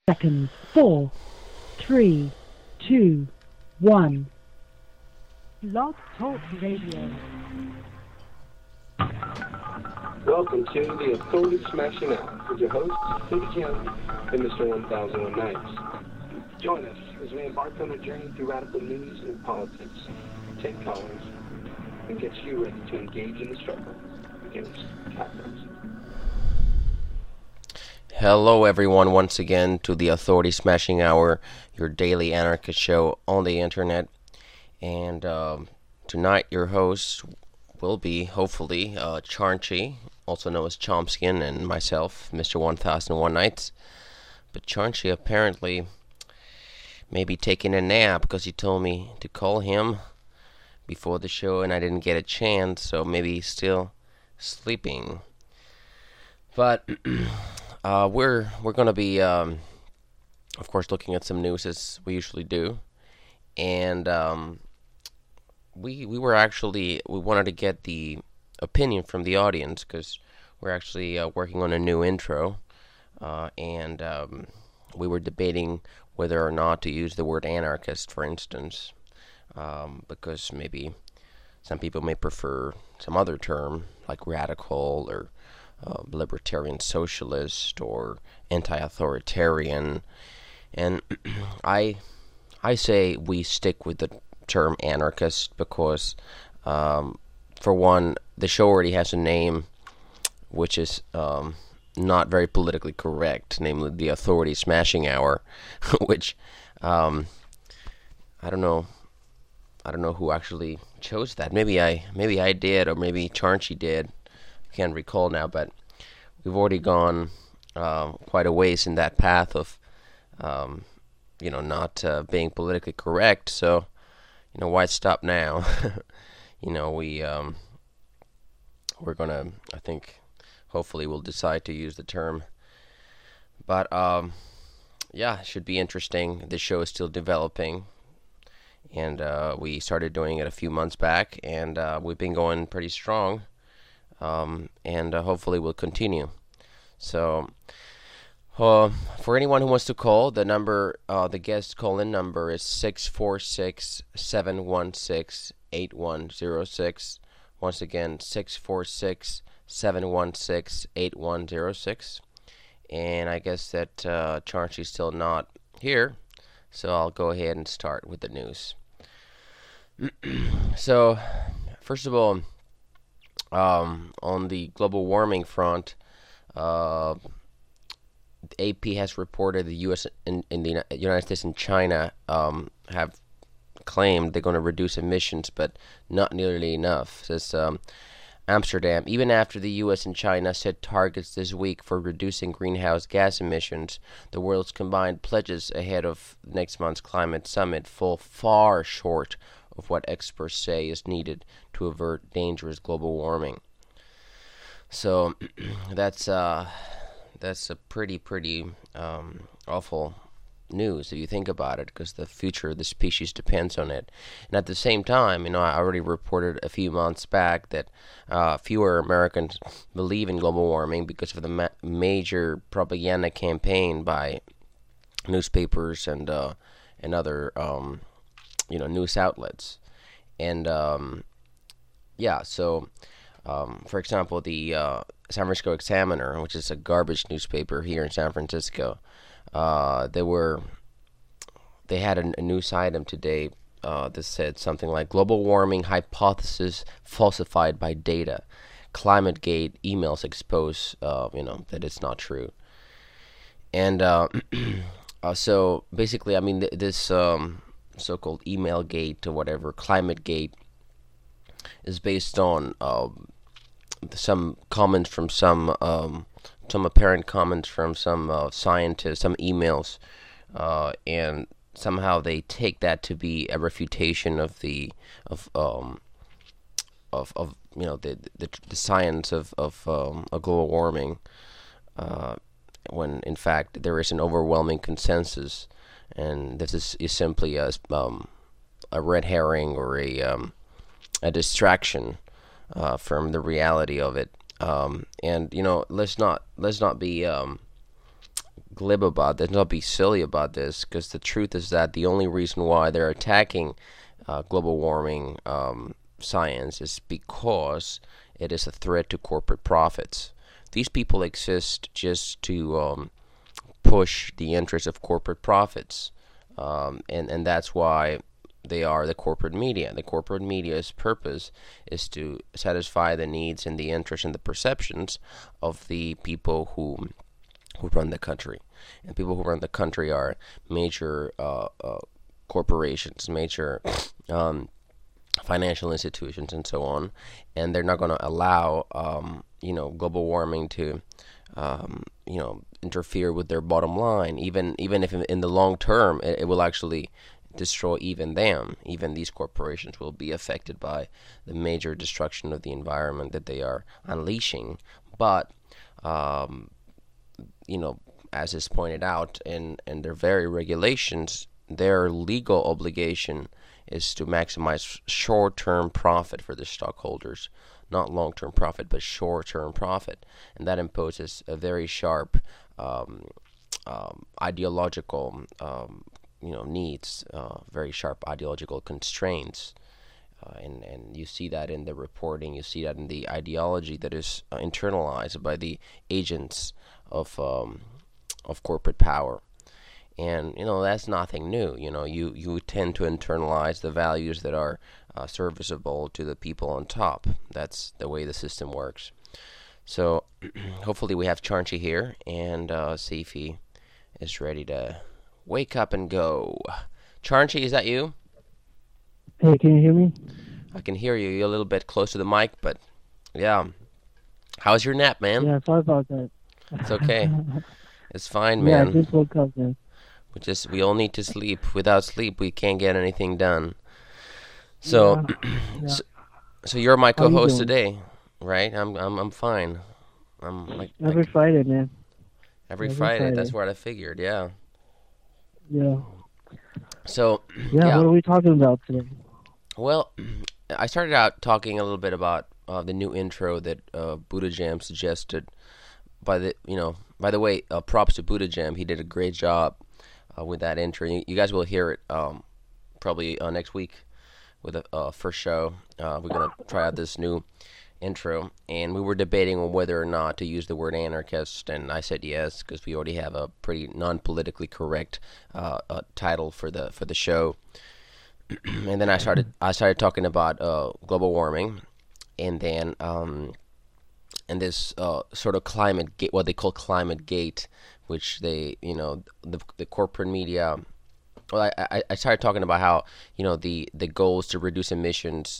seconds. 4, 3, 2, 1. Blog Talk Radio. Welcome to the Authority Smashing Out with your hosts, Cindy Kim and Mr. 1001 Nights. Join us as we embark on a journey through radical news and politics, take callers, and get you ready to engage in the struggle against capitalism. Hello everyone, once again to the Authority Smashing Hour, your daily anarchist show on the internet. And tonight your hosts will be, hopefully, Charnchy, also known as Chomskin, and myself, Mr. 1001 Nights. But Charnchy apparently may be taking a nap because he told me to call him before the show and I didn't get a chance, so maybe he's still sleeping. But we're going to be, of course, looking at some news as we usually do. And we wanted to get the opinion from the audience because we're actually working on a new intro. And we were debating whether or not to use the word anarchist, for instance, because maybe some people may prefer some other term like radical or libertarian socialist or anti-authoritarian, and I say we stick with the term anarchist because for one, the show already has a name which is not very politically correct, namely the Authority Smashing Hour, which I don't know who actually chose that. Maybe I did, or maybe Charnchy did. Can't recall now, but we've already gone quite a ways in that path of not being politically correct. So why stop now? We're gonna, I think, hopefully we'll decide to use the term. But it should be interesting. The show is still developing, and we started doing it a few months back, and we've been going pretty strong. And hopefully we'll continue. So, for anyone who wants to call, the number, the guest call-in number is 646-716-8106. Once again, 646-716-8106. And I guess that Charnchy's still not here, so I'll go ahead and start with the news. So, first of all, on the global warming front, AP has reported the U.S. and the United States and China have claimed they're going to reduce emissions, but not nearly enough, says Amsterdam. Even after the U.S. and China set targets this week for reducing greenhouse gas emissions, the world's combined pledges ahead of next month's climate summit fall far short of what experts say is needed to avert dangerous global warming. So that's a pretty awful news if you think about it, because the future of the species depends on it. And at the same time, I already reported a few months back that fewer Americans believe in global warming because of the major propaganda campaign by newspapers and other news outlets. And for example, the San Francisco Examiner, which is a garbage newspaper here in San Francisco, they had a news item today that said something like global warming hypothesis falsified by data, ClimateGate emails expose that it's not true. And so basically, this so-called email gate or whatever, ClimateGate, is based on some comments from some apparent comments from some scientists, some emails, and somehow they take that to be a refutation of the science of global warming, when in fact there is an overwhelming consensus, and this is simply a red herring or a distraction from the reality of it. And let's not be glib about this, not be silly about this, because the truth is that the only reason why they're attacking global warming science is because it is a threat to corporate profits. These people exist just to push the interests of corporate profits, and that's why they are the corporate media. The corporate media's purpose is to satisfy the needs and the interests and the perceptions of the people who run the country. And people who run the country are major corporations, major financial institutions, and so on. And they're not going to allow global warming to interfere with their bottom line, even if in the long term it will actually destroy even them. Even these corporations will be affected by the major destruction of the environment that they are unleashing. But as is pointed out in their very regulations, their legal obligation is to maximize short-term profit for the stockholders, not long-term profit, but short-term profit, and that imposes a very sharp ideological needs, very sharp ideological constraints, and you see that in the reporting, you see that in the ideology that is internalized by the agents of corporate power. And that's nothing new. You tend to internalize the values that are serviceable to the people on top. That's the way the system works. So hopefully we have Charnchy here, and see if he is ready to wake up and go. Charnchy, is that you? Hey, can you hear me? I can hear you. You're a little bit close to the mic, but yeah. How's your nap, man? Yeah, sorry about that. It's okay. It's fine, man. Yeah, I just woke up, man. We all need to sleep. Without sleep, we can't get anything done. So, Yeah. so you're my co-host doing? today, right? I'm fine. Every Friday, man. every every Friday. That's Friday. what I figured. Yeah. Yeah. So, Yeah, what are we talking about today? well, I started out talking a little bit about the new intro that Buddha Jam suggested. By the way, props to Buddha Jam. He did a great job with that intro. You guys will hear it probably next week with the first show. We're gonna try out this new intro, and we were debating on whether or not to use the word anarchist, and I said yes because we already have a pretty non-politically correct title for the show. And then I started talking about global warming, and then and this sort of climate gate, what they call climate gate, which they the corporate media. Well, I started talking about how the goals to reduce emissions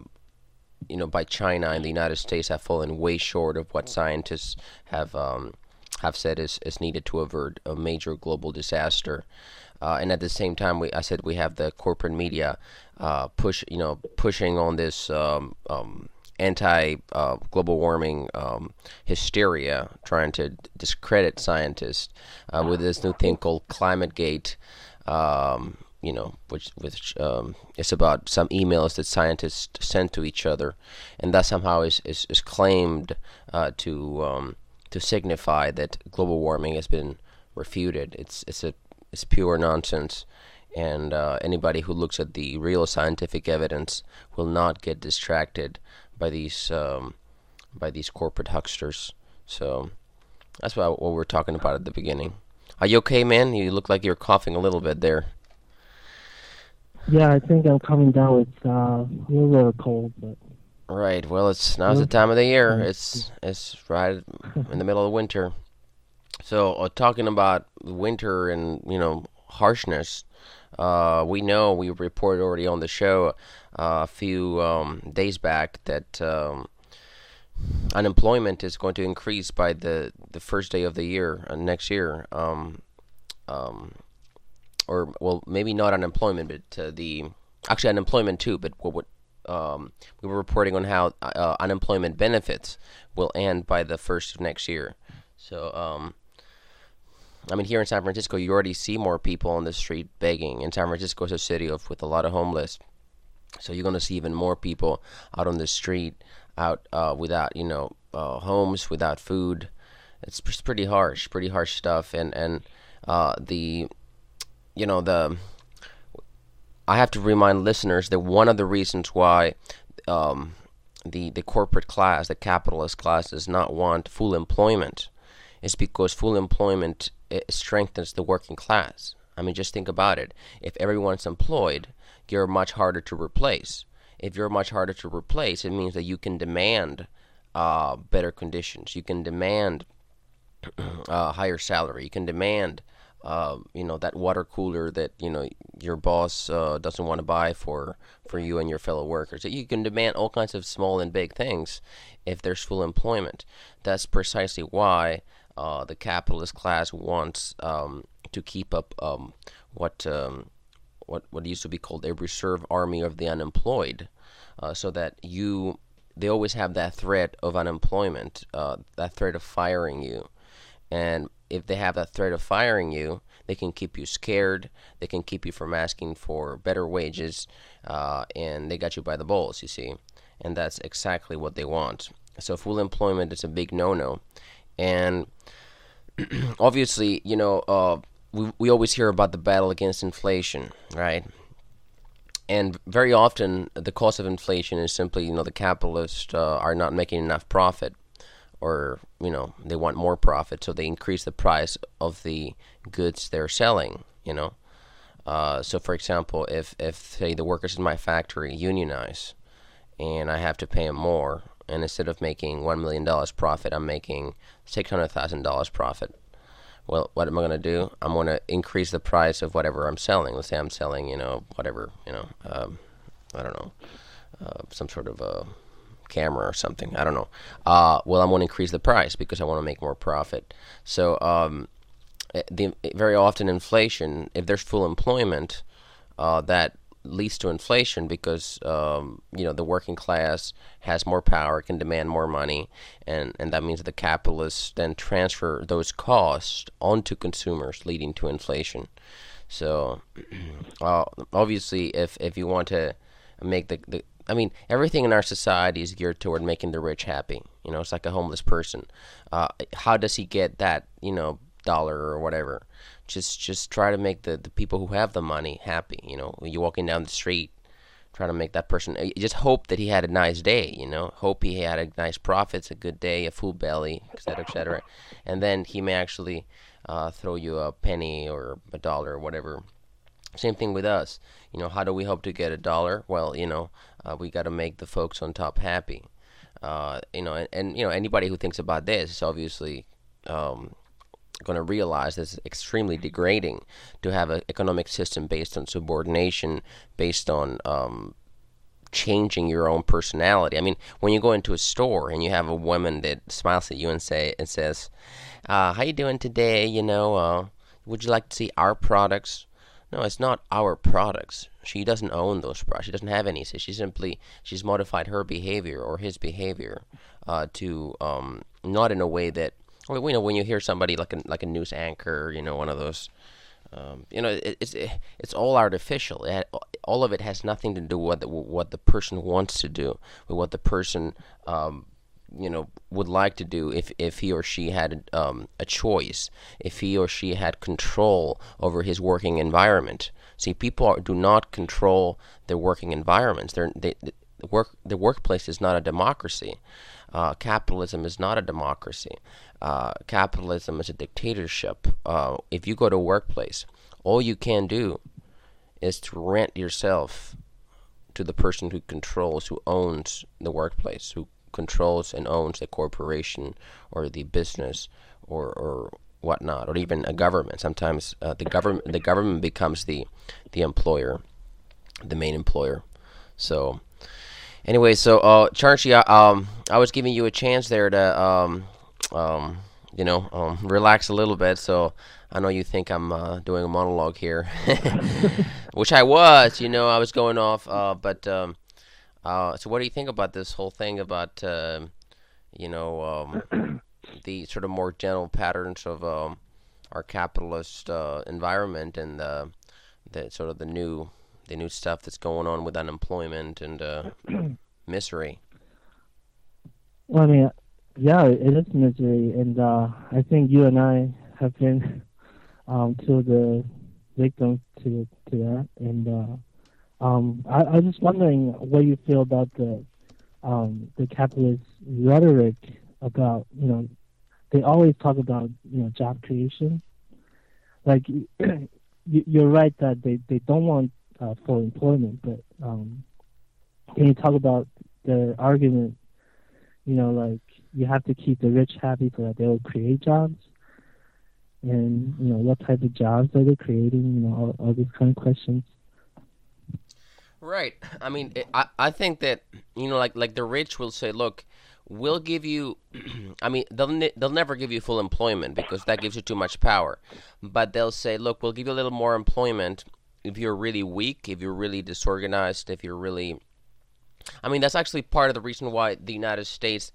by China and the United States have fallen way short of what scientists have said is needed to avert a major global disaster. And at the same time, I said we have the corporate media pushing on this anti global warming hysteria, trying to discredit scientists with this new thing called ClimateGate. Which is about some emails that scientists sent to each other, and that somehow is claimed to signify that global warming has been refuted. It's pure nonsense, and anybody who looks at the real scientific evidence will not get distracted by these corporate hucksters. So that's what we're talking about at the beginning. Are you okay, man? You look like you're coughing a little bit there. Yeah, I think I'm coming down with a little cold, but Right. Well, now's the time of the year. It's right in the middle of winter. So talking about winter and harshness, we reported already on the show a few days back that unemployment is going to increase by the first day of the year next year. Or well, maybe not unemployment, but actually unemployment too. But what we were reporting on how unemployment benefits will end by the first of next year. So here in San Francisco, you already see more people on the street begging. And San Francisco is a city with a lot of homeless, so you're going to see even more people out on the street, out without homes, without food. It's pretty harsh stuff, and The you know the I have to remind listeners that one of the reasons why the corporate class, the capitalist class, does not want full employment is because full employment strengthens the working class. I mean, just think about it. If everyone's employed, you're much harder to replace. If you're much harder to replace, it means that you can demand better conditions. You can demand higher salary. You can demand, that water cooler that your boss doesn't want to buy for you and your fellow workers. You can demand all kinds of small and big things if there's full employment. That's precisely why the capitalist class wants to keep up what used to be called a reserve army of the unemployed, so that they always have that threat of unemployment, that threat of firing you. And if they have that threat of firing you, they can keep you scared. They can keep you from asking for better wages, and they got you by the balls, you see. And that's exactly what they want. So full employment is a big no-no. And obviously, we always hear about the battle against inflation, right? And very often, the cause of inflation is simply, the capitalists are not making enough profit, or they want more profit, so they increase the price of the goods they're selling. So for example, if say the workers in my factory unionize, and I have to pay them more, and instead of making $1 million profit, I'm making $600,000 profit. Well, what am I going to do? I'm going to increase the price of whatever I'm selling. Let's say I'm selling, whatever, I don't know, some sort of a camera or something. I don't know. Well, I'm going to increase the price because I want to make more profit. So very often inflation, if there's full employment, that leads to inflation because the working class has more power, can demand more money, and that means the capitalists then transfer those costs onto consumers, leading to inflation. So obviously, if you want to make everything in our society is geared toward making the rich happy. It's like a homeless person. How does he get that dollar or whatever? Just try to make the people who have the money happy. When you're walking down the street, try to make that person. You just hope that he had a nice day. Hope he had a nice profits, a good day, a full belly, etc., etc. And then he may actually throw you a penny or a dollar or whatever. Same thing with us. How do we hope to get a dollar? Well, we got to make the folks on top happy. Anybody who thinks about this is obviously going to realize that it's extremely degrading to have an economic system based on subordination, based on changing your own personality. I mean, when you go into a store and you have a woman that smiles at you and says, "How you doing today? Would you like to see our products?" No, it's not our products. She doesn't own those products. She doesn't have any. She's modified her behavior or his behavior to not in a way that. When you hear somebody like a news anchor, one of those, it's all artificial. All of it has nothing to do with what the person wants to do, with what the person, would like to do if he or she had a choice, if he or she had control over his working environment. See, people do not control their working environments. The workplace is not a democracy. Capitalism is not a democracy. Capitalism is a dictatorship. If you go to a workplace, all you can do is to rent yourself to the person who owns the workplace, who controls and owns the corporation or the business or whatnot, or even a government. Sometimes the government becomes the employer, the main employer. So anyway, so Charchi, I was giving you a chance there to relax a little bit. So I know you think I'm doing a monologue here, which I was. I was going off. But so what do you think about this whole thing about the sort of more general patterns of our capitalist environment and the sort of the new stuff that's going on with unemployment and misery? Well, yeah, it is misery, and I think you and I have been to the victims to that. And I was just wondering what you feel about the capitalist rhetoric about, they always talk about, job creation. Like, you're right that they don't want full employment, but can you talk about the argument, like you have to keep the rich happy so that they will create jobs? And, what type of jobs are they creating? All these kind of questions. Right. I mean, I think that, like the rich will say, look, we'll give you, I mean, they'll never give you full employment because that gives you too much power. But they'll say, look, we'll give you a little more employment if you're really weak, if you're really disorganized, if you're really, I mean, that's actually part of the reason why the United States,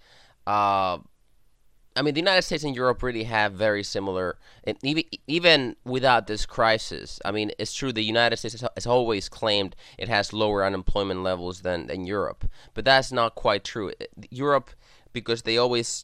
the United States and Europe really have very similar, and even without this crisis. I mean, it's true the United States has always claimed it has lower unemployment levels than Europe, but that's not quite true. Europe, because they always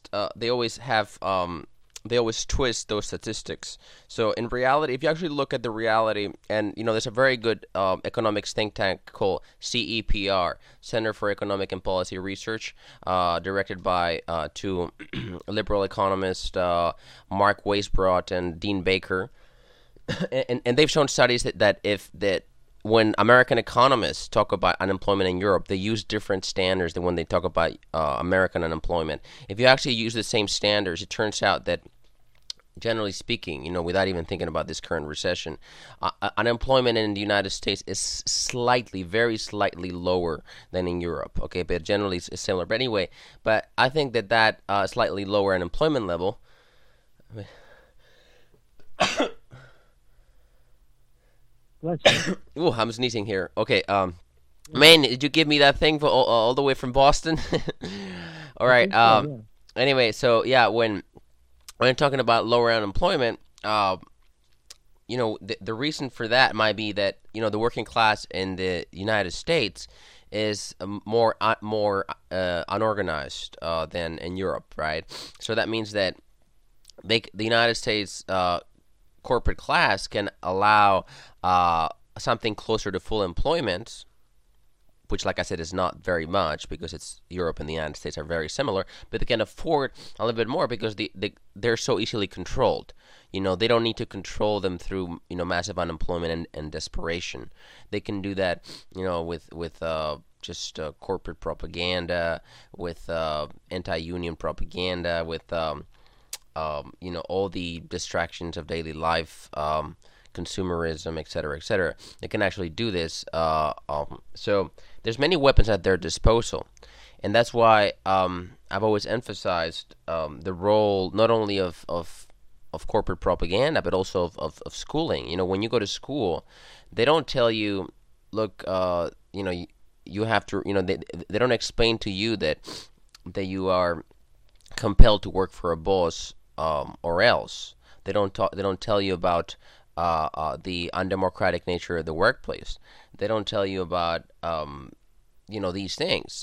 twist those statistics. So in reality, if you actually look at the reality, and there's a very good economics think tank called CEPR, Center for Economic and Policy Research, directed by two liberal economists, Mark Weisbrot and Dean Baker, and they've shown studies that when American economists talk about unemployment in Europe, they use different standards than when they talk about American unemployment. If you actually use the same standards, it turns out that, generally speaking, without even thinking about this current recession, unemployment in the United States is very slightly lower than in Europe. Okay, but generally it's similar. But anyway, I think that slightly lower unemployment level. Ooh, I'm sneezing here. Okay, man, did you give me that thing for all the way from Boston? All right. Yeah. Anyway, so yeah, when talking about lower unemployment, the reason for that might be that the working class in the United States is more unorganized than in Europe, right? So that means that the United States corporate class can allow something closer to full employment, which, like I said, is not very much because it's Europe and the United States are very similar, but they can afford a little bit more because they're so easily controlled. They don't need to control them through massive unemployment and desperation. They can do that with just corporate propaganda, with anti-union propaganda, with all the distractions of daily life, consumerism, etc., etc. They can actually do this. So there's many weapons at their disposal, and that's why I've always emphasized the role not only of corporate propaganda, but also of schooling. When you go to school, they don't tell you, look, you have to, they don't explain to you that you are compelled to work for a boss, or else. They don't tell you about the undemocratic nature of the workplace. They don't tell you about these things.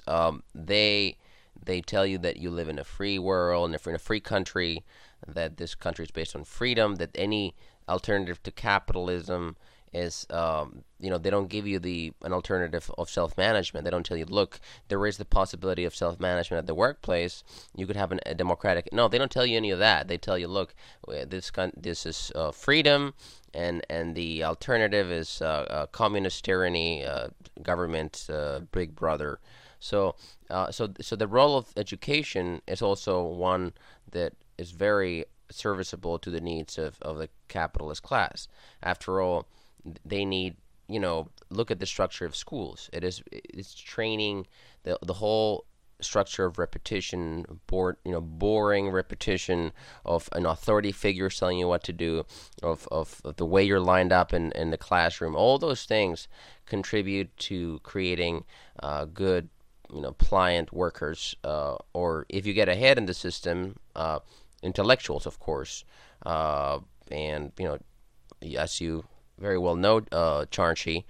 They tell you that you live in a free world, in a free country, that this country is based on freedom, that any alternative to capitalism is, they don't give you an alternative of self-management. They don't tell you, look, there is the possibility of self-management at the workplace. You could have a democratic. No, they don't tell you any of that. They tell you, look, this is freedom, and the alternative is communist tyranny, government, big brother. So the role of education is also one that is very serviceable to the needs of the capitalist class. After all, they need, look at the structure of schools. It's training, the whole structure of repetition, boring repetition of an authority figure telling you what to do, of the way you're lined up in the classroom. All those things contribute to creating good, pliant workers, or if you get ahead in the system, intellectuals, of course. And, as you very well know, Chomsky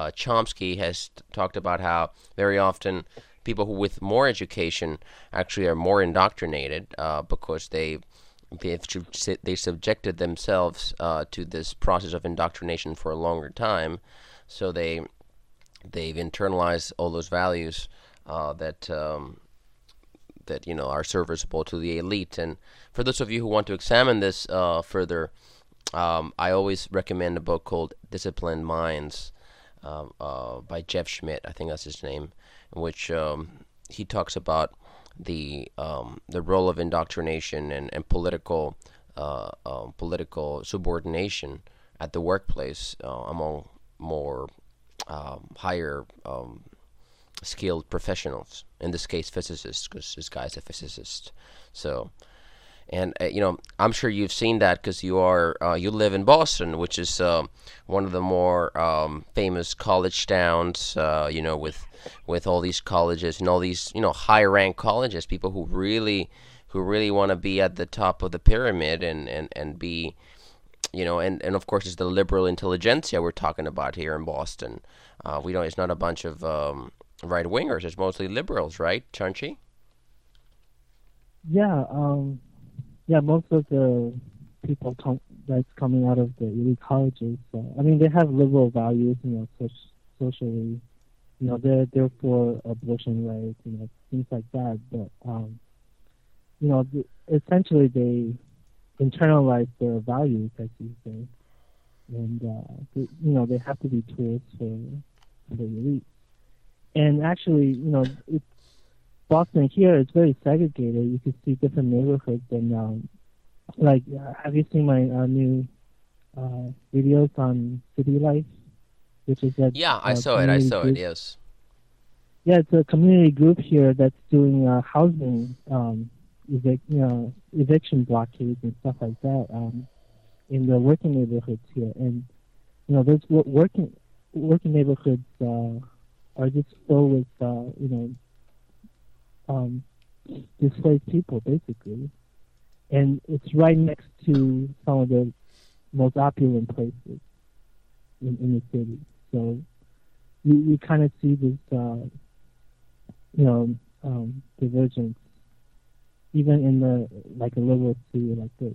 has talked about how very often people with more education actually are more indoctrinated, because they they subjected themselves to this process of indoctrination for a longer time, so they've internalized all those values that are serviceable to the elite. And for those of you who want to examine this further, I always recommend a book called Disciplined Minds by Jeff Schmidt. I think that's his name, in which he talks about the role of indoctrination and political subordination at the workplace among more higher skilled professionals. In this case, physicists, because this guy's a physicist. So, and I'm sure you've seen that because you live in Boston, which is one of the more famous college towns. With all these colleges and all these high-ranked colleges, people who really want to be at the top of the pyramid and be, and of course it's the liberal intelligentsia we're talking about here in Boston. It's not a bunch of right wingers. It's mostly liberals, right, Chunchi? Yeah, most of the people that's coming out of the elite colleges, they have liberal values, socially, they're for abortion rights, things like that. But, essentially they internalize their values, as you say, and they have to be tools for the elite. And actually, Boston here is very segregated. You can see different neighborhoods, and have you seen my new videos on City Life, which is that? Yeah, I saw it. Yes. Yeah, it's a community group here that's doing housing eviction blockades and stuff like that in the working neighborhoods here, and those working neighborhoods are just filled with displaced people, basically, and it's right next to some of the most opulent places in the city. So you kind of see this, divergence, even in a liberal city like this.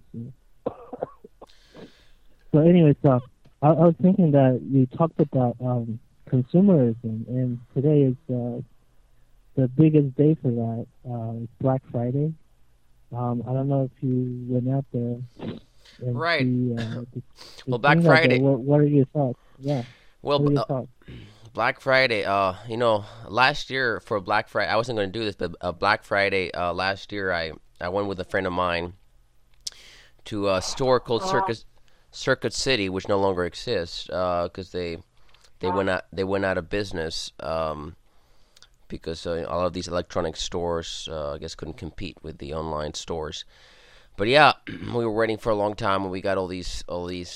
So, anyways, I was thinking that you talked about consumerism, and today is the biggest day for that. It's Black Friday. I don't know if you went out there. And right. See, well, Black Friday. What are your thoughts? Yeah. Well, what are your thoughts? Black Friday. Last year for Black Friday, I wasn't going to do this, but Black Friday last year, I went with a friend of mine to a store called Circuit City, which no longer exists because they went out of business because all of these electronic stores I guess couldn't compete with the online stores. But yeah, we were waiting for a long time, and we got all these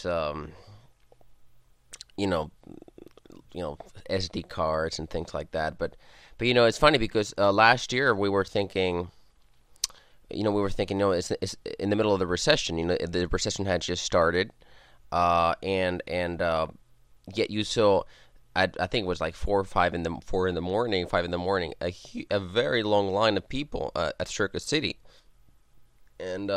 SD cards and things like that. But it's funny because last year we were thinking. It's in the middle of the recession. The recession had just started, and yet you saw, I think it was like 5 in the morning, a very long line of people at Circuit City, and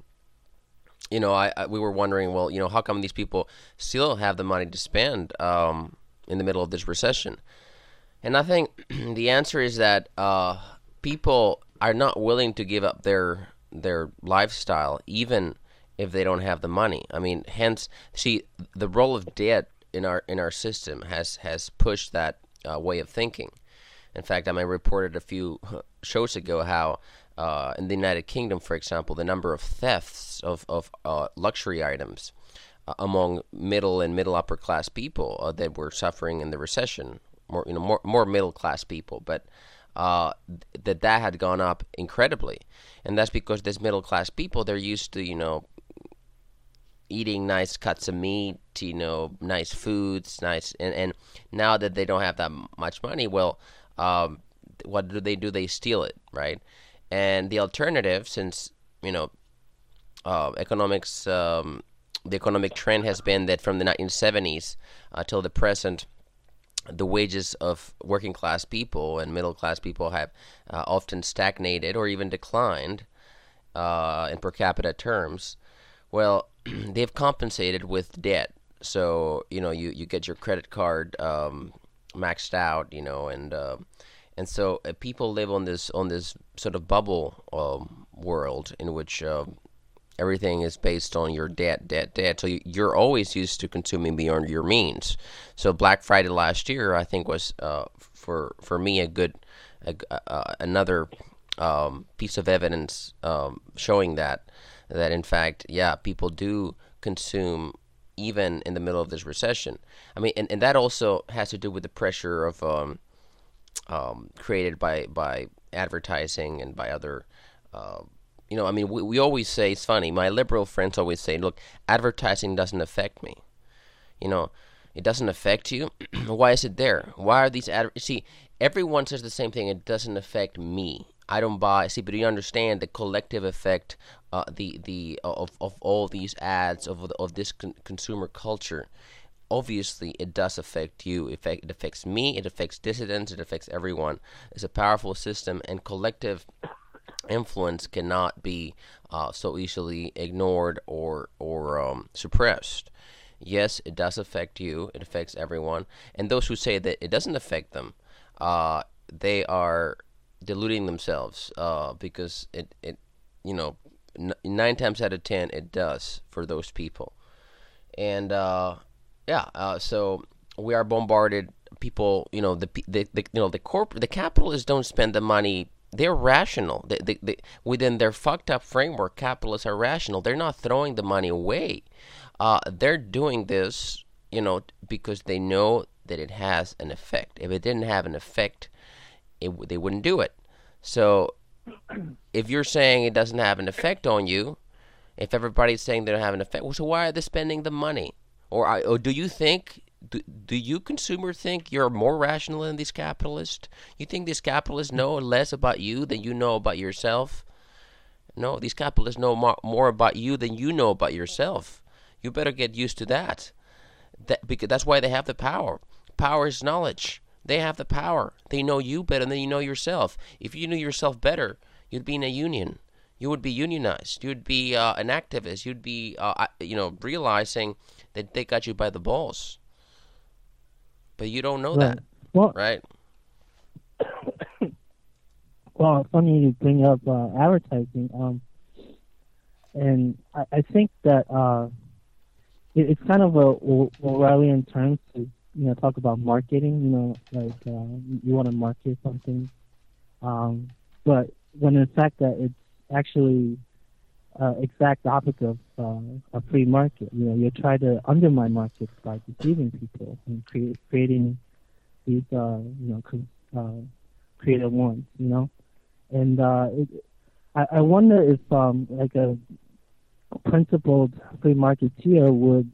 we were wondering, well, how come these people still have the money to spend in the middle of this recession? And I think the answer is that people are not willing to give up their lifestyle, even if they don't have the money. I mean, hence, see, the role of debt in our system has pushed that way of thinking. In fact, I reported a few shows ago how in the United Kingdom, for example, the number of thefts of luxury items among middle and middle upper class people that were suffering in the recession, more middle class people, but that had gone up incredibly, and that's because this middle class people, they're used to eating nice cuts of meat, nice foods, and now that they don't have that much money, well, what do? They steal it, right? And the alternative, since economics, the economic trend has been that from the 1970s till the present, the wages of working class people and middle class people have often stagnated or even declined, in per capita terms. Well, they've compensated with debt. So you get your credit card maxed out, and so people live on this sort of bubble world in which everything is based on your debt. So you're always used to consuming beyond your means. So Black Friday last year, I think, was for me another piece of evidence showing that in fact, yeah, people do consume even in the middle of this recession. I mean, and that also has to do with the pressure of created by advertising and by other. I mean, we always say, it's funny. My liberal friends always say, "Look, advertising doesn't affect me. It doesn't affect you. Why is it there? Why are these See, everyone says the same thing. It doesn't affect me. I don't buy. See, but you understand the collective effect, of all these ads of this consumer culture. Obviously, it does affect you. It affects me. It affects dissidents. It affects everyone. It's a powerful system, and collective influence cannot be so easily ignored or suppressed. Yes, it does affect you. It affects everyone. And those who say that it doesn't affect them, they are deluding themselves, because it 9 times out of 10 it does for those people. And so we are bombarded. People, the capitalists don't spend the money. They're rational. They within their fucked up framework, capitalists are rational. They're not throwing the money away. They're doing this, because they know that it has an effect. If it didn't have an effect, they wouldn't do it. So if you're saying it doesn't have an effect on you, if everybody's saying they don't have an effect, well, so why are they spending the money? Or do you think, do you consumer think you're more rational than these capitalists? You think these capitalists know less about you than you know about yourself? No, these capitalists know more about you than you know about yourself. You better get used to that. Because that's why they have the power. Power is knowledge. They have the power. They know you better than you know yourself. If you knew yourself better, you'd be in a union. You would be unionized. You'd be an activist. You'd be, realizing that they got you by the balls. But you don't know that, right? Well, funny you bring up advertising. And I think that it's kind of a Orwellian term to talk about marketing. You want to market something, but when in fact that it's actually exact opposite of a free market. You try to undermine markets by deceiving people and creating these creative ones. And I wonder if like a principled free marketeer would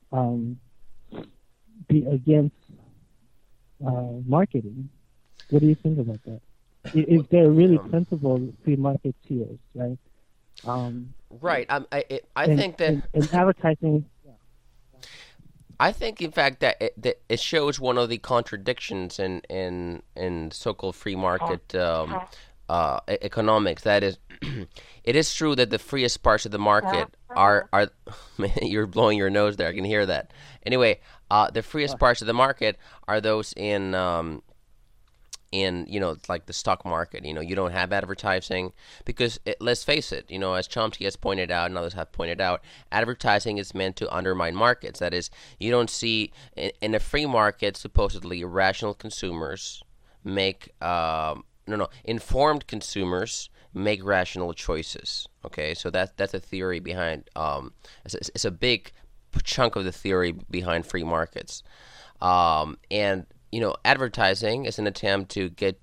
be against marketing. What do you think about that? If they're really principled free marketeers, right? Right. I think that in advertising. I think, in fact, that it shows one of the contradictions in so-called free market economics. That is, it is true that the freest parts of the market are you're blowing your nose there. I can hear that. Anyway, the freest parts of the market are those in like the stock market. You don't have advertising because let's face it, as Chomsky has pointed out and others have pointed out, advertising is meant to undermine markets. That is, you don't see in a free market supposedly rational consumers make informed consumers make rational choices. Okay, so that's a theory behind. It's a big chunk of the theory behind free markets, and advertising is an attempt to get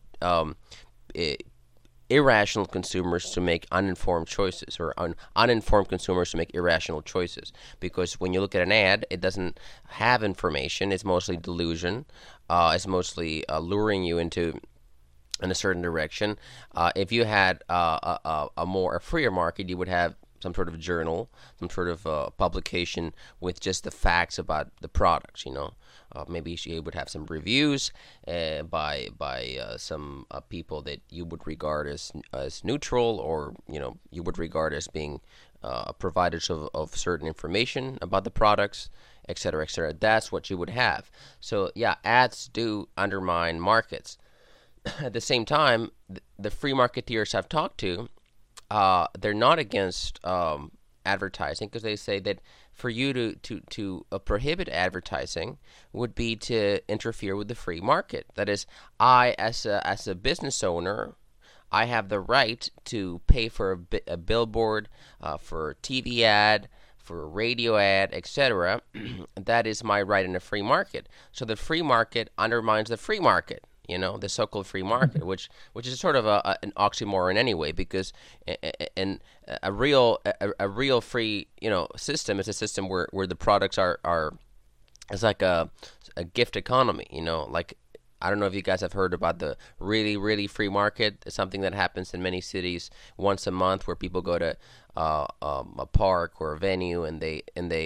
irrational consumers to make uninformed choices, or uninformed consumers to make irrational choices. Because when you look at an ad, it doesn't have information. It's mostly delusion. It's mostly luring you in a certain direction. If you had a freer market, you would have some sort of journal, some sort of publication with just the facts about the products. Maybe she would have some reviews by some people that you would regard as neutral, or you would regard as being providers of certain information about the products, etc., etc. That's what you would have. So yeah, ads do undermine markets. At the same time, the free marketeers I've talked to, they're not against advertising, because they say that for you to prohibit advertising would be to interfere with the free market. That is, I as a business owner, I have the right to pay for a billboard, for a TV ad, for a radio ad, etc. That is my right in a free market. So the free market undermines the free market. The so-called free market, which is sort of an oxymoron anyway, because a real free system is a system where the products are it's like a gift economy. Like, I don't know if you guys have heard about the really, really free market. It's something that happens in many cities once a month, where people go to a park or a venue, and they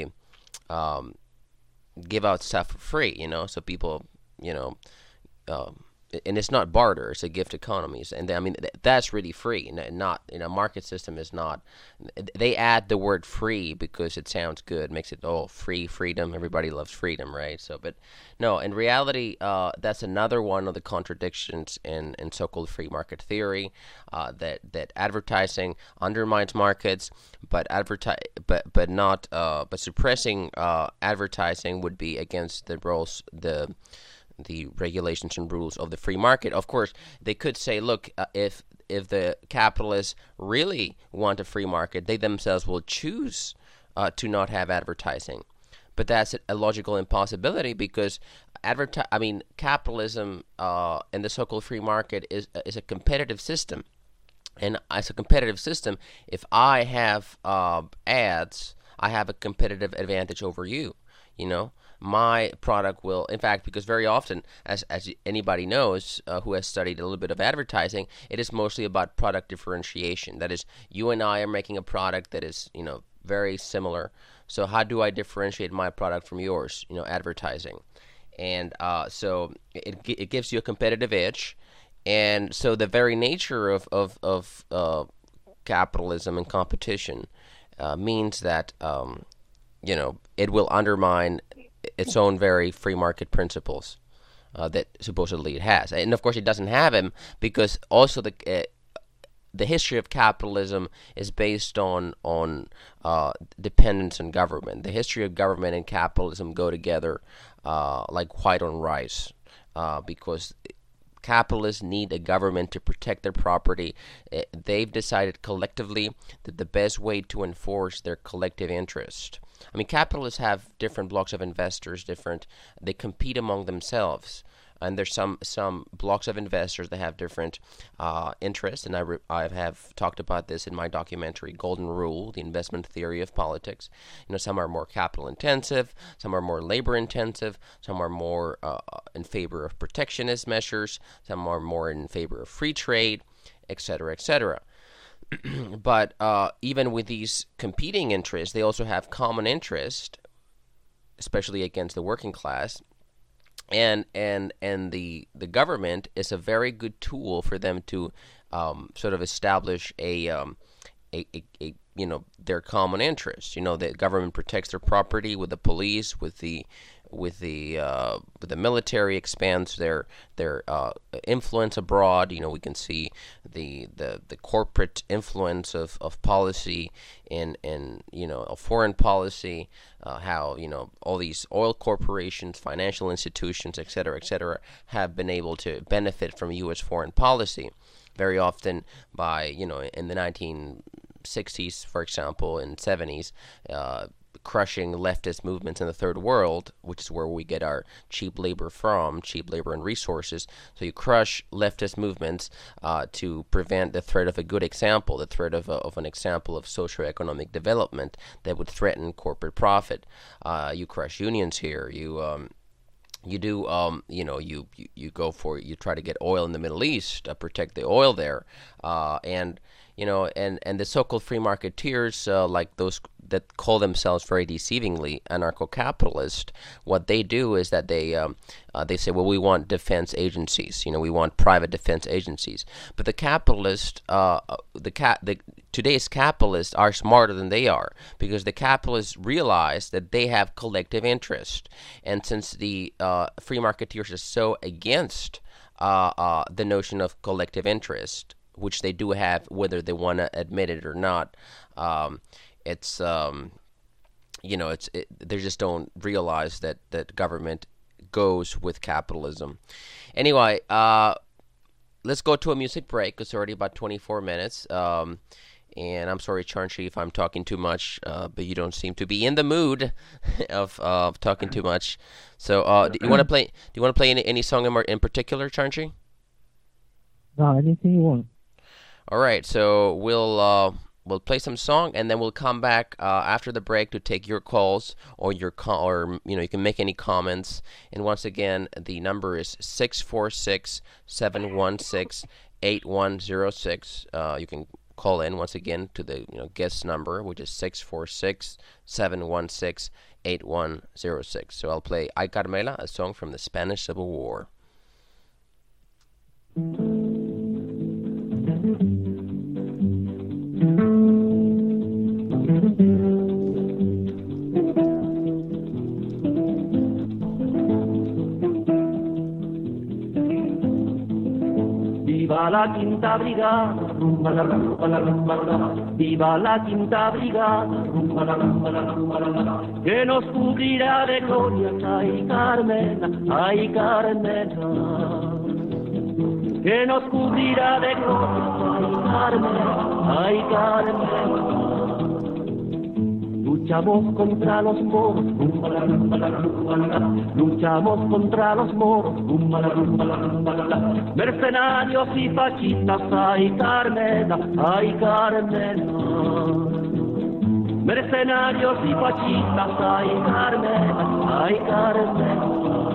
give out stuff for free. So people and it's not barter; it's a gift economies, and I mean that's really free. Not market system is not. They add the word free because it sounds good, makes it free, freedom. Everybody loves freedom, right? So, but no, in reality, that's another one of the contradictions in so-called free market theory. That advertising undermines markets, but suppressing advertising would be against the regulations and rules of the free market. Of course, they could say, look, if the capitalists really want a free market, they themselves will choose to not have advertising. But that's a logical impossibility, because capitalism and the so-called free market is a competitive system. And as a competitive system, if I have ads, I have a competitive advantage over you. My product will, in fact, because very often, as anybody knows who has studied a little bit of advertising, it is mostly about product differentiation. That is, you and I are making a product that is, very similar. So how do I differentiate my product from yours? Advertising. And so it gives you a competitive edge. And so the very nature of capitalism and competition means that, it will undermine its own very free market principles that supposedly it has. And of course it doesn't have them, because also the history of capitalism is based on dependence on government. The history of government and capitalism go together like white on rice, because capitalists need a government to protect their property. They've decided collectively that the best way to enforce their collective interest. Capitalists have different blocks of investors, they compete among themselves. And there's some blocks of investors that have different interests, and I have talked about this in my documentary Golden Rule: The Investment Theory of Politics. Some are more capital intensive, some are more labor intensive, some are more in favor of protectionist measures, some are more in favor of free trade, etc., etc. But even with these competing interests, they also have common interest, especially against the working class. And the government is a very good tool for them to sort of establish their common interests. The government protects their property with the police, with the military, expands their influence abroad. We can see the corporate influence of policy in foreign policy. How all these oil corporations, financial institutions, et cetera, have been able to benefit from U.S. foreign policy. Very often by in the 1960s, for example, and 70s. Crushing leftist movements in the third world, which is where we get our cheap labor and resources. So you crush leftist movements to prevent the threat of a good example, the threat of an example of socioeconomic development that would threaten corporate profit. You crush unions here. You try to get oil in the Middle East, protect the oil there, and and the so-called free marketeers, like those that call themselves very deceivingly anarcho-capitalist, what they do is that they say, well, we want defense agencies, we want private defense agencies. But the capitalist, today's capitalists are smarter than they are, because the capitalists realize that they have collective interest, and since the free marketeers are so against the notion of collective interest, which they do have, whether they want to admit it or not. It's they just don't realize that government goes with capitalism. Anyway, let's go to a music break. It's already about 24 minutes. And I'm sorry, Charnchi, if I'm talking too much, but you don't seem to be in the mood of talking too much. So, do you want to play? Do you want to play any song in particular, Charnchi? No, anything you want. All right, so we'll play some song, and then we'll come back after the break to take your calls or you can make any comments. And once again, the number is 646-716-8106. You can call in once again to the guest number, which is 646-716-8106. So I'll play Ay Carmela, a song from the Spanish Civil War. Viva la quinta brigada, rumba la rumba la rumba la. Viva la quinta brigada, rumba la rumba la rumba la. Que nos cubrirá de gloria, ay Carmela, ay Carmela. Que nos cubrirá de gloria, ay Carmela, ay Carmela. Luchamos contra los moros, rumba la rumba la rumba la. Luchamos contra los moros, rumba la rumba la rumba la. Mercenarios y fascistas, ay Carmela, ay Carmela. Mercenarios y fascistas, ay Carmela, ay Carmela.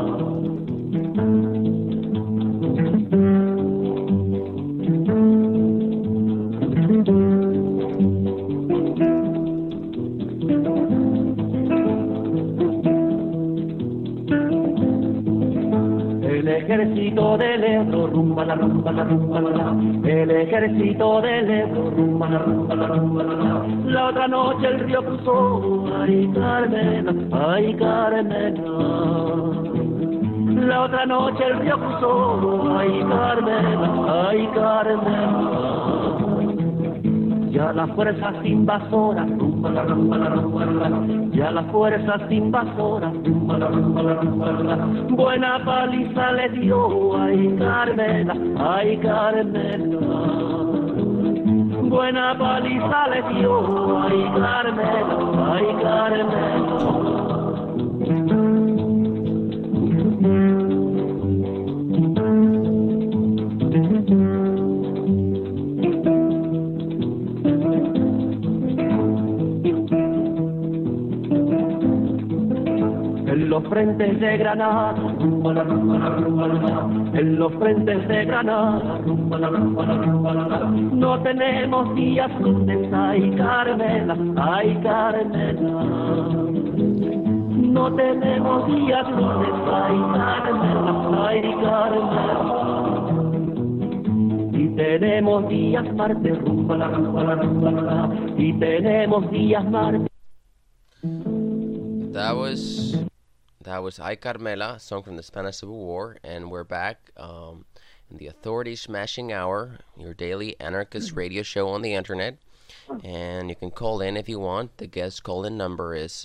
El ejército del Ebro, rumba la rumba la rumba la. El ejército del Ebro, rumba la rumba la rumba la. La otra noche el río cruzó, ay Carmela, ay Carmela. La otra noche el río cruzó, ay Carmela, ay Carmela. Ya las fuerzas invasoras, rumba la rumba la rumba la. Ya las fuerzas invasoras, rumba la rumba la rumba la. Buena paliza le dio, ay Carmela, ay Carmela. Buena paliza le dio, ay Carmela, ay Carmela. En los frentes de Granada, rumba la rumba la rumba la. En los frentes de Granada, rumba la rumba la rumba la. No tenemos días lunes, ay Carmela, ay Carmela. No tenemos días lunes, ay Carmela, ay Carmela. Y tenemos días martes, rumba la rumba la rumba la. Y tenemos días martes. That was Ay Carmela, a song from the Spanish Civil War, and we're back in the Authority Smashing Hour, your daily anarchist radio show on the internet. And you can call in if you want. The guest call-in number is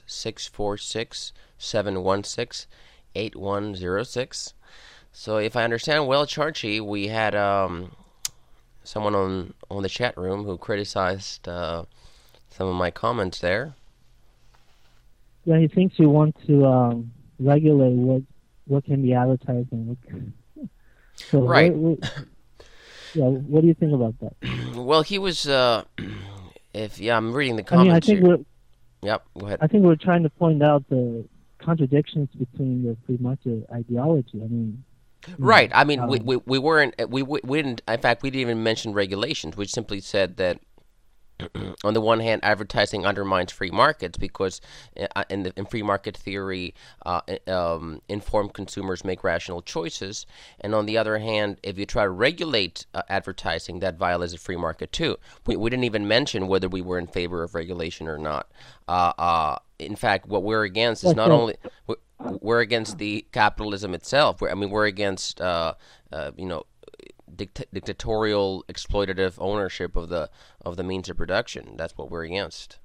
646-716-8106. So if I understand well, Charchi, we had someone on the chat room who criticized some of my comments there. Yeah, he thinks you want to regulate what can be advertised and what. So right. What do you think about that? Well, he was. I'm reading the comments. I think here. Yep. Go ahead. I think we're trying to point out the contradictions between the free market ideology. I mean, Right. I mean, um, we weren't we didn't. In fact, we didn't even mention regulations. We simply said that on the one hand, advertising undermines free markets because in free market theory, informed consumers make rational choices. And on the other hand, if you try to regulate advertising, that violates the free market too. We didn't even mention whether we were in favor of regulation or not. In fact, what we're against is not only we're against the capitalism itself. We're against you know, dictatorial, exploitative ownership of the means of production. That's what we're against.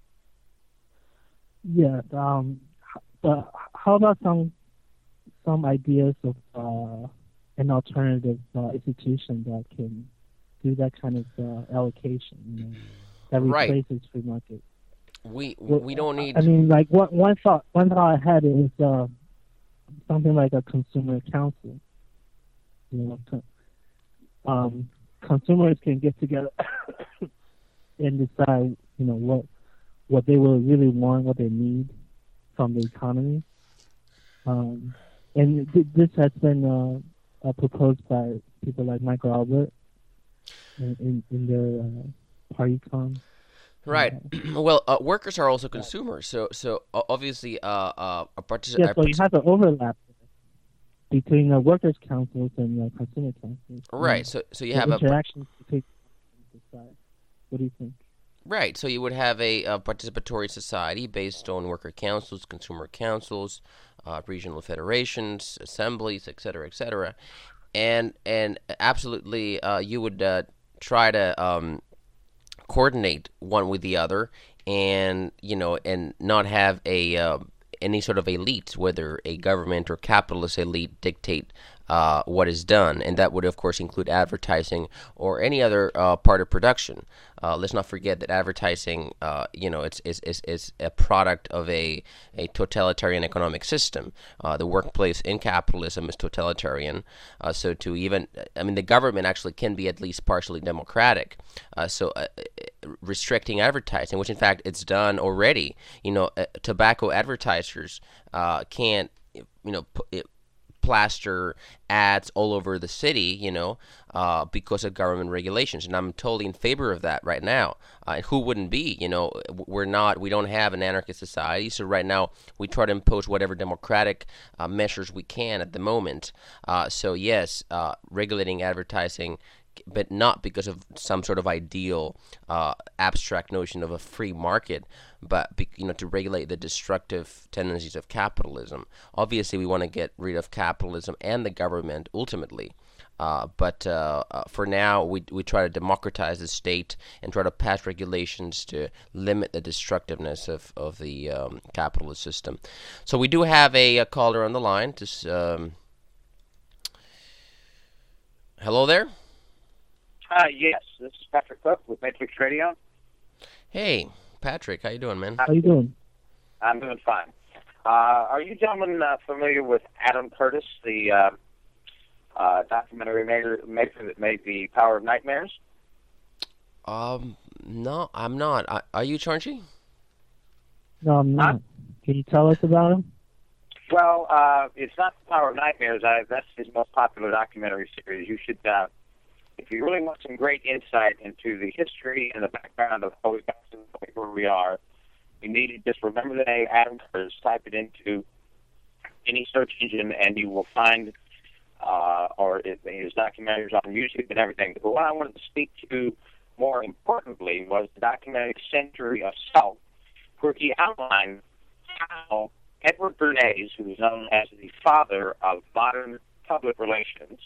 yeah. But how about some ideas of an alternative institution that can do that kind of allocation, that Right. replaces free market? We don't need. I mean, like one thought I had is something like a consumer council. You know, consumers can get together and decide, what they will really want, what they need from the economy. And this has been proposed by people like Michael Albert in their PartyCon. Right. Well, workers are also consumers. So obviously, a Yeah, so you have an overlap between the workers' councils and the consumer councils. Right. So you The have interactions between society. What do you think? right. So you would have a participatory society based on worker councils, consumer councils, regional federations, assemblies, et cetera, and absolutely, you would try to coordinate one with the other, and and not have a any sort of elite, whether a government or capitalist elite, dictate what is done, and that would of course include advertising or any other part of production. Let's not forget that advertising, it's a product of a totalitarian economic system. The workplace in capitalism is totalitarian. So the government actually can be at least partially democratic. So restricting advertising, which in fact it's done already. Tobacco advertisers can't, plaster ads all over the city, because of government regulations, and I'm totally in favor of that right now. Who wouldn't be? We don't have an anarchist society, so right now we try to impose whatever democratic measures we can at the moment. So yes, regulating advertising, but not because of some sort of ideal, abstract notion of a free market, but to regulate the destructive tendencies of capitalism. Obviously, we want to get rid of capitalism and the government ultimately, but for now, we try to democratize the state and try to pass regulations to limit the destructiveness of the capitalist system. So we do have a caller on the line. Hello there. Yes, this is Patrick Cook with Matrix Radio. Hey, Patrick, how you doing, man? How you doing? I'm doing fine. Are you gentlemen familiar with Adam Curtis, the documentary maker that made The Power of Nightmares? No, I'm not. Are you, Chauncey? No, I'm not. Can you tell us about him? Well, it's not The Power of Nightmares. That's his most popular documentary series. You should, if you really want some great insight into the history and the background of how we got to the point where we are, you need to just remember the name Adam Curtis, type it into any search engine, and you will find his documentaries on YouTube and everything. But what I wanted to speak to more importantly was the documentary Century of Self, where he outlined how Edward Bernays, who is known as the father of modern public relations,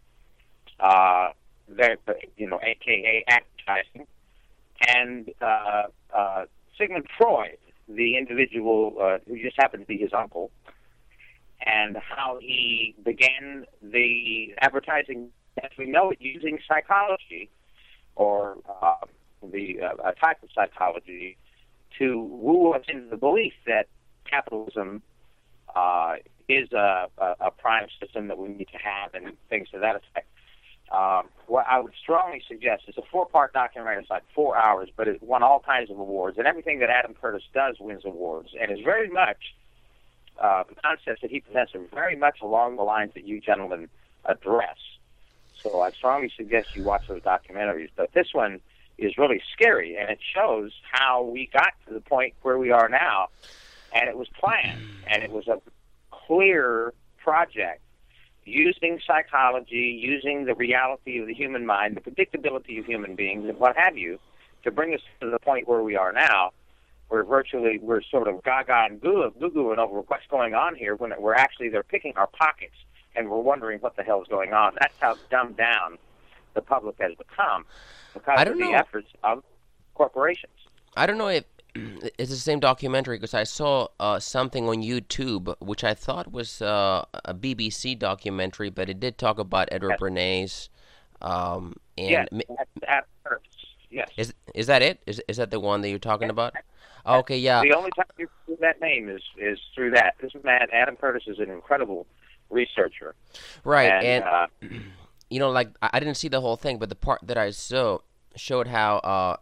a.k.a. advertising, and Sigmund Freud, the individual who just happened to be his uncle, and how he began the advertising as we know it using psychology, or a type of psychology, to woo us into the belief that capitalism is a prime system that we need to have, and things to that effect. What I would strongly suggest is a 4-part documentary. It's like 4 hours, but it won all kinds of awards, and everything that Adam Curtis does wins awards, and is very much the concepts that he presents are very much along the lines that you gentlemen address. So I strongly suggest you watch those documentaries. But this one is really scary, and it shows how we got to the point where we are now. And it was planned, and it was a clear project using psychology, using the reality of the human mind, the predictability of human beings, and what have you, to bring us to the point where we are now, where virtually we're sort of gaga and goo-gooing over what's going on here when we're actually, they're picking our pockets, and we're wondering what the hell is going on. That's how dumbed down the public has become because of the efforts of corporations. I don't know if it's the same documentary, because I saw something on YouTube, which I thought was a BBC documentary, but it did talk about Edward Bernays. Yes, that's yes. Is that it? Is that the one that you're talking about? Oh, okay, yeah. The only time you hear that name is through that. This man, Adam Curtis, is an incredible researcher. Right, and you know, like, I didn't see the whole thing, but the part that I saw showed how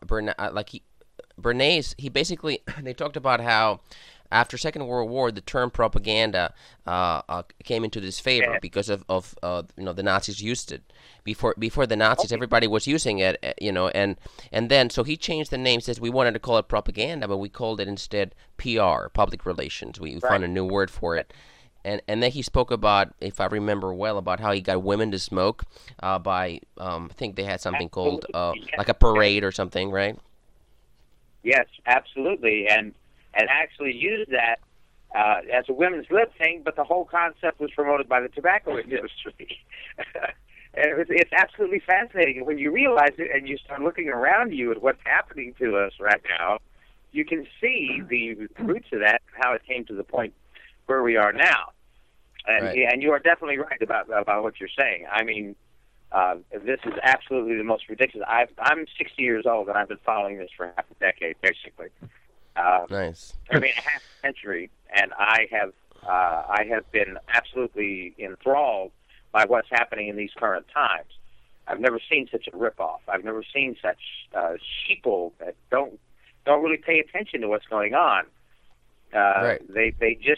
Bernays, he basically, they talked about how after Second World War, the term propaganda came into disfavor because of the Nazis used it. Before the Nazis, everybody was using it, and then so he changed the name. Says we wanted to call it propaganda, but we called it instead PR, public relations. We found a new word for it. And then he spoke about, if I remember well, about how he got women to smoke by I think they had something called like a parade or something, right? Yes, absolutely, and actually used that as a women's lib thing, but the whole concept was promoted by the tobacco industry. And it's absolutely fascinating. When you realize it and you start looking around you at what's happening to us right now, you can see the roots of that, how it came to the point where we are now. And you are definitely right about what you're saying. I mean, this is absolutely the most ridiculous. I'm 60 years old, and I've been following this for half a decade, basically. Nice. I mean, a half century, and I have been absolutely enthralled by what's happening in these current times. I've never seen such a ripoff. I've never seen such sheeple that don't really pay attention to what's going on. Right. They just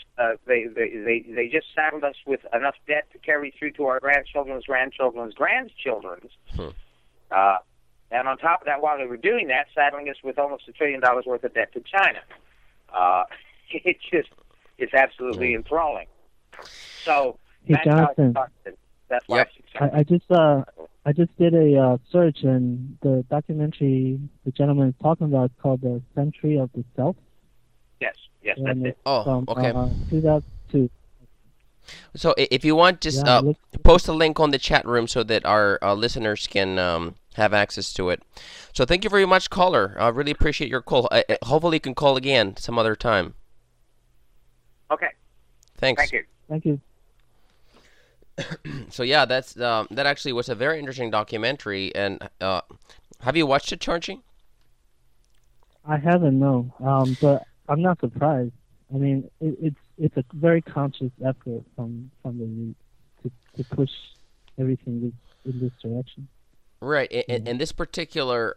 saddled us with enough debt to carry through to our grandchildren's grandchildren's. And on top of that, while they were doing that, saddling us with almost $1 trillion worth of debt to China. It's absolutely enthralling. So hey, Jonathan, that's why I just did a search, and the documentary the gentleman is talking about is called The Century of the Self. Yes, that's it. Oh, from, okay. 2002. So if you want, just post a link on the chat room so that our listeners can have access to it. So thank you very much, caller. I really appreciate your call. Hopefully you can call again some other time. Okay. Thanks. Thank you. Thank you. So yeah, that actually was a very interesting documentary. And have you watched it, Charchi? I haven't, no. But I'm not surprised. I mean, it's a very conscious effort from the youth to push everything in this direction. Right. In this particular,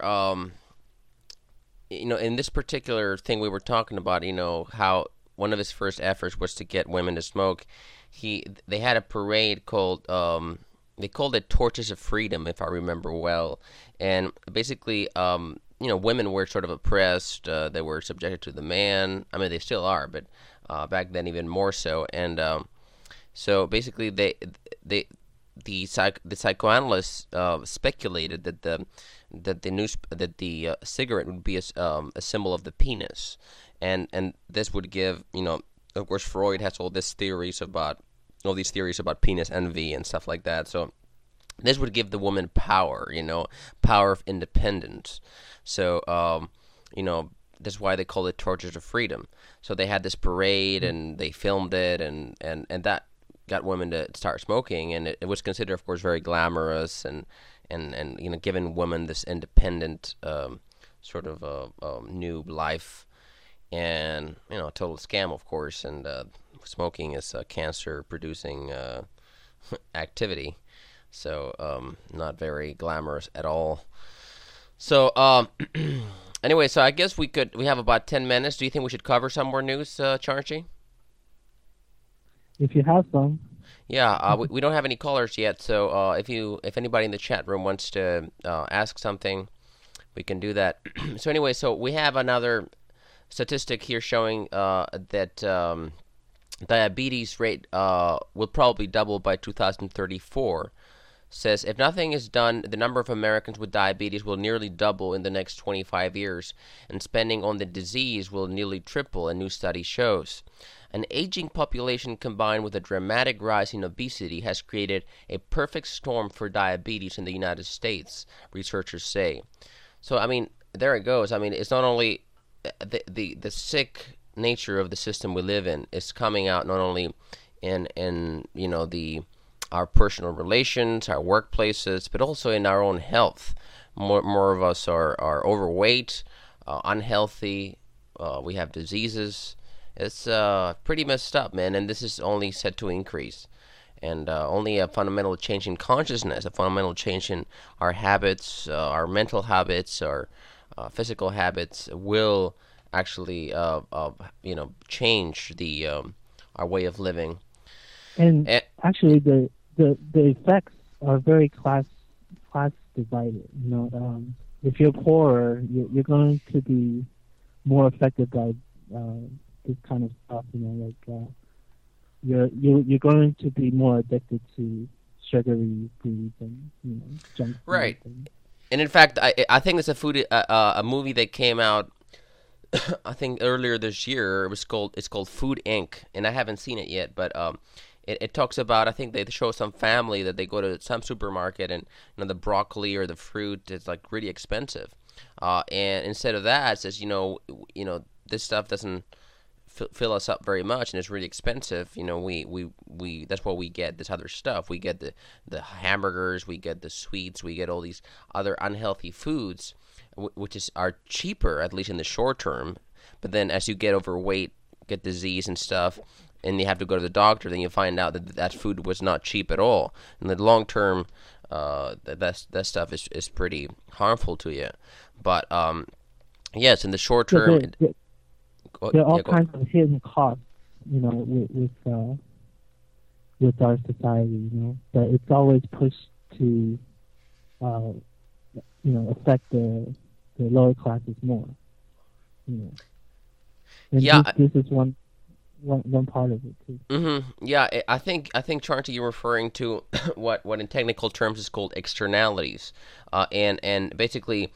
in this particular thing we were talking about, how one of his first efforts was to get women to smoke. They had a parade called they called it Torches of Freedom, if I remember well, and basically. Women were sort of oppressed. They were subjected to the man. I mean, they still are, but back then even more so. And so basically, the psychoanalysts speculated that the cigarette would be a symbol of the penis, and this would give of course Freud has all these theories about penis envy and stuff like that. So. This would give the woman power, power of independence. So, that's why they call it Torches of Freedom. So they had this parade, and they filmed it, and that got women to start smoking, and it was considered, of course, very glamorous, and giving women this independent sort of new life, and a total scam, of course. And smoking is a cancer-producing activity. So, not very glamorous at all. So, anyway, so I guess we have about 10 minutes. Do you think we should cover some more news, Charchi? If you have some. Yeah, we don't have any callers yet, so if anybody in the chat room wants to ask something, we can do that. So anyway, so we have another statistic here showing that diabetes rate will probably double by 2034. Says if nothing is done, the number of Americans with diabetes will nearly double in the next 25 years, and spending on the disease will nearly triple, a new study shows. An aging population combined with a dramatic rise in obesity has created a perfect storm for diabetes in the United States, researchers say. So, I mean, there it goes. I mean, it's not only the sick nature of the system we live in is coming out not only in the our personal relations, our workplaces, but also in our own health. More of us are overweight, unhealthy. We have diseases. It's pretty messed up, man. And this is only set to increase. And only a fundamental change in consciousness, a fundamental change in our habits, our mental habits, our physical habits will actually, change our way of living. And actually, the effects are very class divided. If you're poorer, you're going to be more affected by this kind of stuff. You're going to be more addicted to sugary foods and junk food. Right. And in fact, I think there's a movie that came out I think earlier this year. It's called Food Inc. and I haven't seen it yet, but it talks about, I think they show some family that they go to some supermarket and the broccoli or the fruit is like really expensive, and instead of that it says this stuff doesn't fill us up very much and it's really expensive. We that's what we get, this other stuff. We get the hamburgers, we get the sweets, we get all these other unhealthy foods, which are cheaper, at least in the short term. But then as you get overweight, get disease and stuff, and you have to go to the doctor, then you find out that food was not cheap at all. In the long term, that stuff is pretty harmful to you. But yes, in the short term, there are all kinds of hidden costs, with our society, but it's always pushed to, affect the lower classes more. And this is one part of it too. Mm-hmm. Yeah, I think Charnty, you're referring to what in technical terms is called externalities, and basically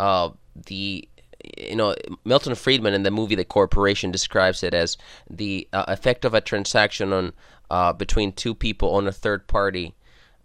Milton Friedman in the movie The Corporation describes it as the effect of a transaction on between two people on a third party,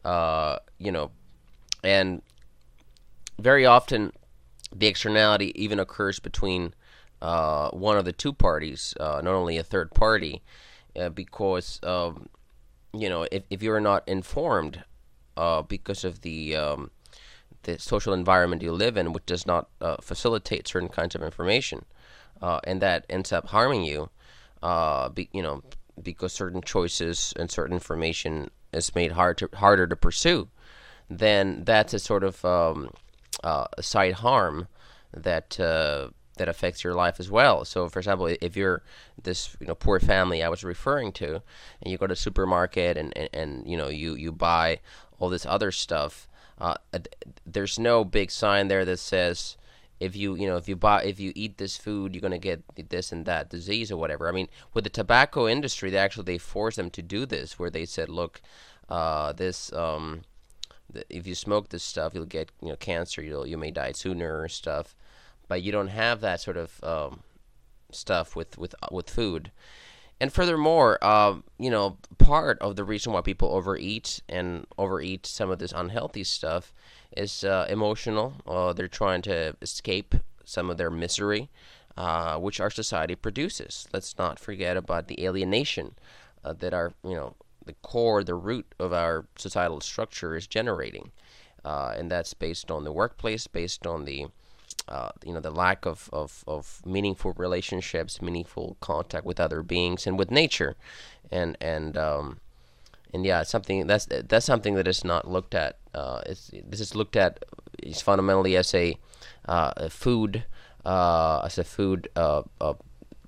and very often the externality even occurs between one of the two parties, not only a third party, because if you're not informed because of the social environment you live in, which does not facilitate certain kinds of information, and that ends up harming you, because certain choices and certain information is made harder to pursue, then that's a sort of side harm that affects your life as well. So, for example, if you're this poor family I was referring to, and you go to the supermarket and you buy all this other stuff, there's no big sign there that says if you eat this food you're going to get this and that disease or whatever. I mean, with the tobacco industry, they forced them to do this, where they said, look, if you smoke this stuff, you'll get cancer. You may die sooner or stuff. But you don't have that sort of stuff with food. And furthermore, part of the reason why people overeat some of this unhealthy stuff is emotional. They're trying to escape some of their misery, which our society produces. Let's not forget about the alienation that our the core, the root of our societal structure is generating, and that's based on the workplace, based on the the lack of meaningful relationships, meaningful contact with other beings and with nature, and yeah, something that's something that is not looked at. This is looked at fundamentally as a food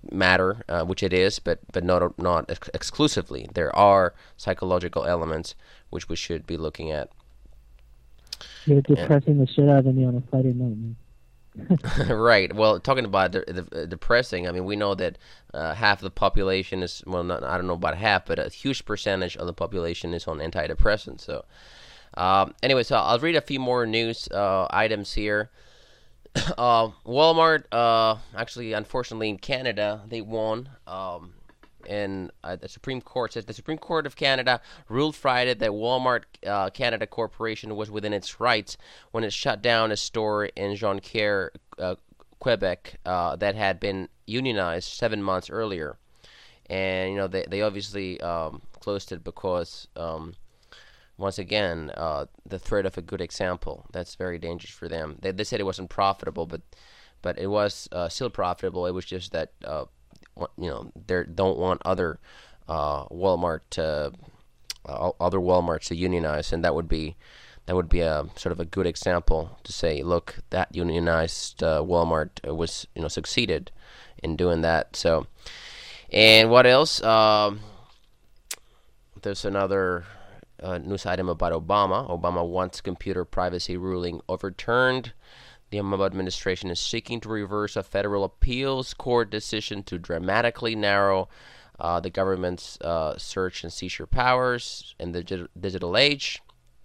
matter, which it is, but not exclusively. There are psychological elements which we should be looking at. You're depressing the shit out of me on a Friday night, man. Right. Well, talking about depressing, I mean, we know that half the population is, well, not, I don't know about half, but a huge percentage of the population is on antidepressants. So, anyway, so I'll read a few more news items here. Walmart, actually, unfortunately, in Canada, they won. And the Supreme Court says the Supreme Court of Canada ruled Friday that Walmart Canada Corporation was within its rights when it shut down a store in Jonquière, Quebec, that had been unionized 7 months earlier. And they obviously closed it because once again the threat of a good example. That's very dangerous for them. They said it wasn't profitable, but it was still profitable. It was just that they don't want other Walmart other Walmarts to unionize, and that would be a sort of a good example to say, look, that unionized Walmart was succeeded in doing that. So, and what else? There's another news item about Obama. Obama wants computer privacy ruling overturned. The Obama administration is seeking to reverse a federal appeals court decision to dramatically narrow the government's search and seizure powers in the digital age.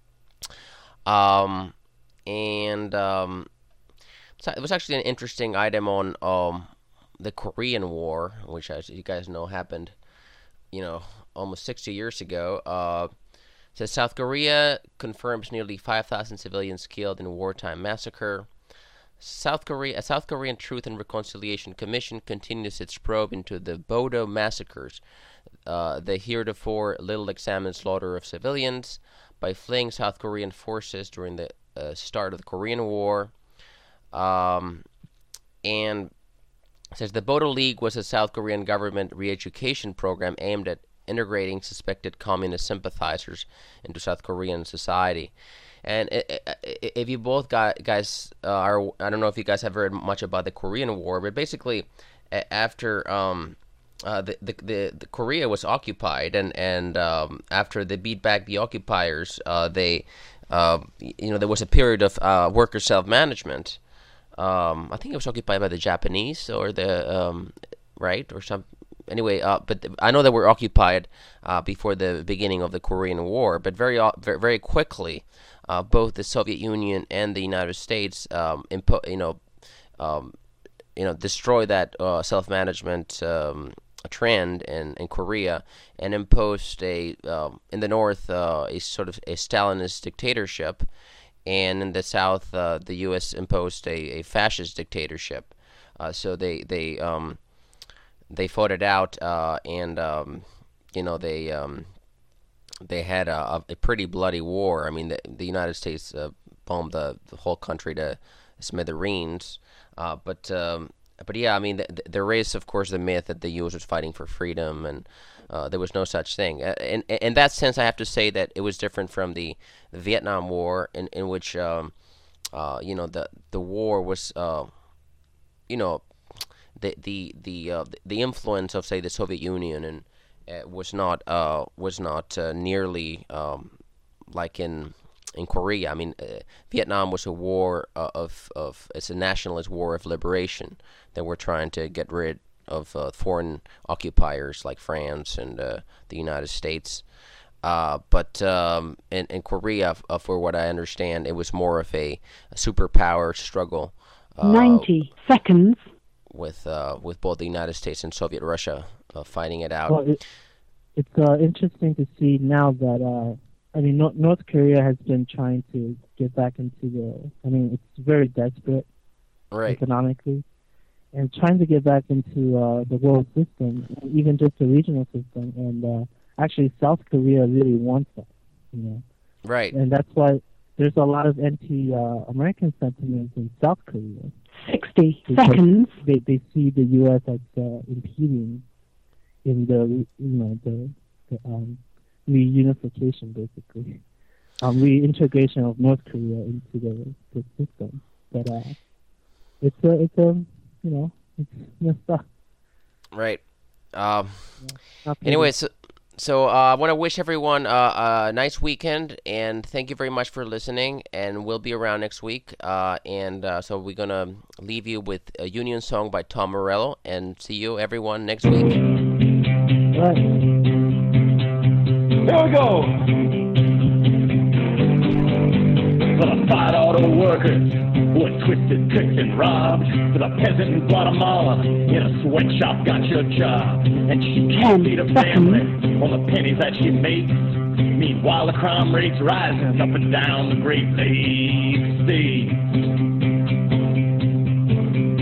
So it was actually an interesting item on the Korean War, which, as you guys know, happened, almost 60 years ago. It says South Korea confirms nearly 5,000 civilians killed in wartime massacre. A South Korean Truth and Reconciliation Commission continues its probe into the Bodo massacres, the heretofore little-examined slaughter of civilians by fleeing South Korean forces during the start of the Korean War. And it says the Bodo League was a South Korean government re-education program aimed at integrating suspected communist sympathizers into South Korean society. And if you both guys are, I don't know if you guys have heard much about the Korean War, but basically after the Korea was occupied, and after they beat back the occupiers, there was a period of worker self-management. I think it was occupied by the Japanese or the right or some. Anyway, but I know they were occupied before the beginning of the Korean War, but very quickly, both the Soviet Union and the United States, destroyed that self-management trend in Korea, and imposed in the north a sort of a Stalinist dictatorship, and in the south the U.S. imposed a fascist dictatorship. So they fought it out, and they had a pretty bloody war. I mean, the United States bombed the whole country to smithereens. But yeah, I mean, there is, of course, the myth that the U.S. was fighting for freedom, and there was no such thing. In that sense, I have to say that it was different from the Vietnam War, in which the war was the influence of, say, the Soviet Union and was not nearly like in Korea. I mean, Vietnam was a war it's a nationalist war of liberation that we're trying to get rid of foreign occupiers like France and the United States. But in Korea, for what I understand, it was more of a superpower struggle. 90 seconds. With both the United States and Soviet Russia fighting it out. Well, it's interesting to see now that North Korea has been trying to get back into it's very desperate, right, economically, and trying to get back into the world system, even just the regional system. And actually, South Korea really wants that, right, and that's why there's a lot of anti-American sentiments in South Korea. 60 seconds. They see the U.S. as impeding in the reunification, basically, reintegration of North Korea into the system. But it's messed up. Right. Not pretty. Anyway, so I want to wish everyone a nice weekend, and thank you very much for listening. And we'll be around next week. So we're gonna leave you with a Union song by Tom Morello, and see you everyone next week. Right. Here we go. For the fight auto workers who are twisted, tricked, and robbed. For the peasant in Guatemala in a sweatshop got your job. And she can't feed her family on the pennies that she makes. Meanwhile, the crime rate's rising up and down the Great Lakes.